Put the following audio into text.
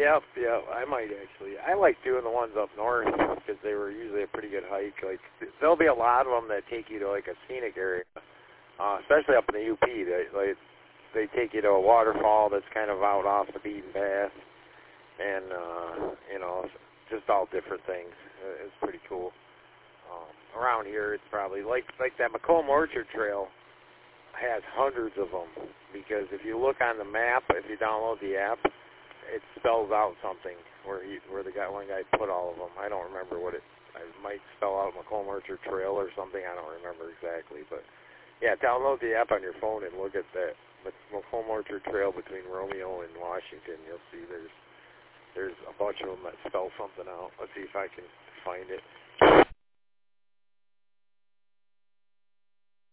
Yep. I might actually. I like doing the ones up north because they were usually a pretty good hike. Like there'll be a lot of them that take you to like a scenic area, especially up in the UP. They take you to a waterfall that's kind of out off the beaten path, and just all different things. It's pretty cool. Around here, it's probably like that Macomb Orchard Trail has hundreds of them because if you look on the map, if you download the app, it spells out something where one guy put all of them. I don't remember what it. I might spell out Macomb Orchard Trail or something. I don't remember exactly, but yeah, download the app on your phone and look at that Macomb Orchard Trail between Romeo and Washington. You'll see there's a bunch of them that spell something out. Let's see if I can find it.